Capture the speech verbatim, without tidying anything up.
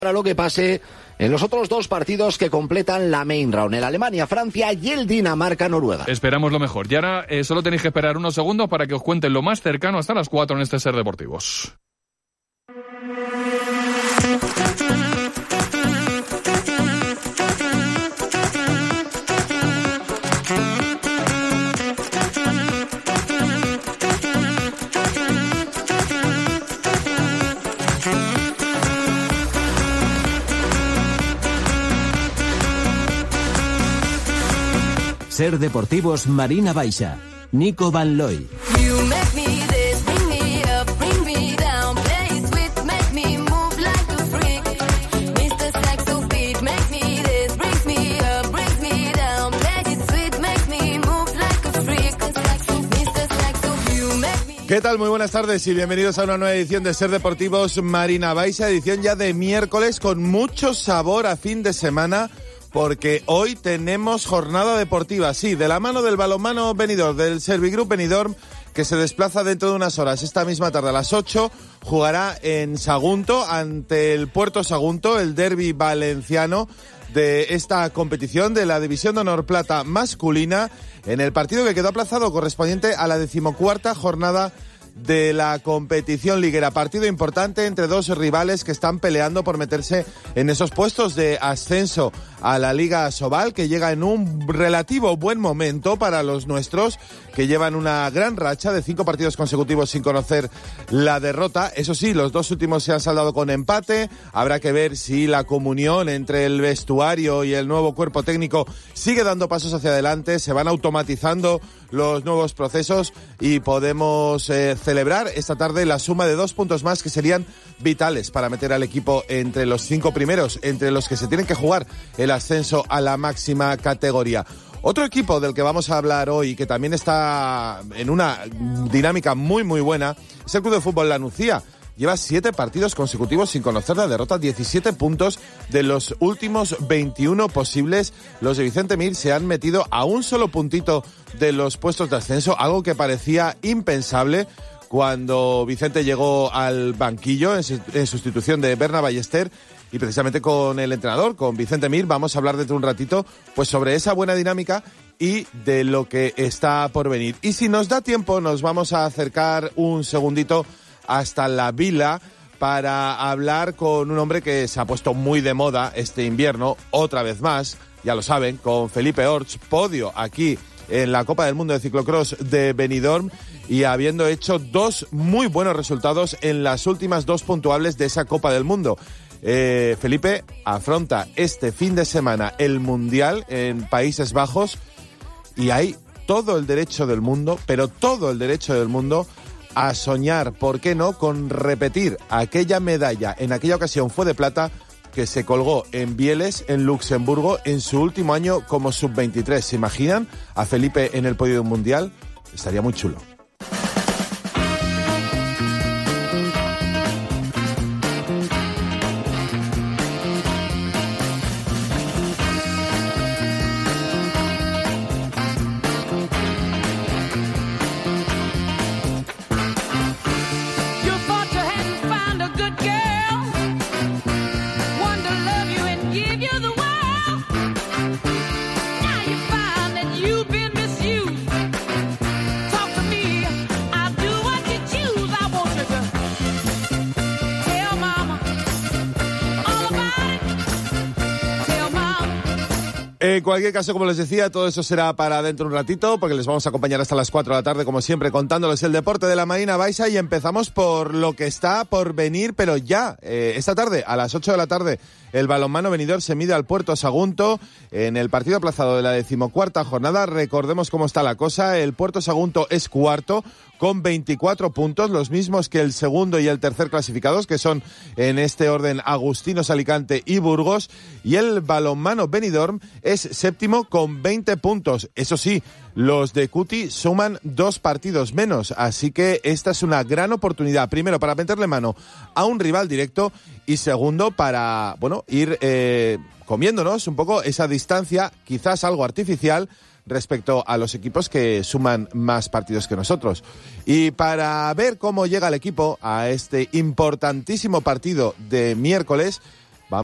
Para lo que pase en los otros dos partidos que completan la main round, el Alemania-Francia y el Dinamarca-Noruega. Esperamos lo mejor. Y ahora eh, solo tenéis que esperar unos segundos para que os cuenten lo más cercano hasta las cuatro en este Ser Deportivos. Ser Deportivos Marina Baixa, Nico Van Looy. ¿Qué tal? Muy buenas tardes y bienvenidos a una nueva edición de Ser Deportivos Marina Baixa, edición ya de miércoles con mucho sabor a fin de semana. Porque hoy tenemos jornada deportiva, sí, de la mano del balonmano Benidorm, del Servigroup Benidorm, que se desplaza dentro de unas horas. Esta misma tarde a las ocho jugará en Sagunto ante el Puerto Sagunto, el derbi valenciano de esta competición de la División de Honor Plata masculina, en el partido que quedó aplazado correspondiente a la decimocuarta jornada de la competición liguera. Partido importante entre dos rivales que están peleando por meterse en esos puestos de ascenso a la Liga Sobal, que llega en un relativo buen momento para los nuestros, que llevan una gran racha de cinco partidos consecutivos sin conocer la derrota. Eso sí, los dos últimos se han saldado con empate. Habrá que ver si la comunión entre el vestuario y el nuevo cuerpo técnico sigue dando pasos hacia adelante, se van automatizando los nuevos procesos y podemos eh, celebrar esta tarde la suma de dos puntos más que serían vitales para meter al equipo entre los cinco primeros, entre los que se tienen que jugar el ascenso a la máxima categoría. Otro equipo del que vamos a hablar hoy, que también está en una dinámica muy muy buena, es el Club de Fútbol La Nucía. Lleva siete partidos consecutivos sin conocer la derrota, diecisiete puntos de los últimos veintiuno posibles. Los de Vicente Mir se han metido a un solo puntito de los puestos de ascenso, algo que parecía impensable cuando Vicente llegó al banquillo en sustitución de Berna Ballester. Y precisamente con el entrenador, con Vicente Mir, vamos a hablar dentro de un ratito pues sobre esa buena dinámica y de lo que está por venir. Y si nos da tiempo, nos vamos a acercar un segundito hasta la Vila para hablar con un hombre que se ha puesto muy de moda este invierno, otra vez más, ya lo saben, con Felipe Orts, podio aquí en la Copa del Mundo de Ciclocross de Benidorm y habiendo hecho dos muy buenos resultados en las últimas dos puntuables de esa Copa del Mundo. Eh, Felipe afronta este fin de semana el Mundial en Países Bajos y hay todo el derecho del mundo, pero todo el derecho del mundo a soñar, ¿por qué no?, con repetir aquella medalla, en aquella ocasión fue de plata, que se colgó en Bieles, en Luxemburgo, en su último año como sub veintitrés. ¿Se imaginan a Felipe en el podio de un Mundial? Estaría muy chulo. En cualquier caso, como les decía, todo eso será para dentro de un ratito, porque les vamos a acompañar hasta las cuatro de la tarde, como siempre, contándoles el deporte de la Marina Baixa, y empezamos por lo que está por venir, pero ya, eh, esta tarde, a las ocho de la tarde, el balonmano Benidorm se mide al Puerto Sagunto en el partido aplazado de la decimocuarta jornada. Recordemos cómo está la cosa. El Puerto Sagunto es cuarto con veinticuatro puntos, los mismos que el segundo y el tercer clasificados, que son en este orden Agustinos, Alicante y Burgos. Y el balonmano Benidorm es séptimo con veinte puntos. Eso sí, los de Cuti suman dos partidos menos, así que esta es una gran oportunidad, primero para meterle mano a un rival directo y segundo para, bueno, ir eh, comiéndonos un poco esa distancia, quizás algo artificial, respecto a los equipos que suman más partidos que nosotros. Y para ver cómo llega el equipo a este importantísimo partido de miércoles,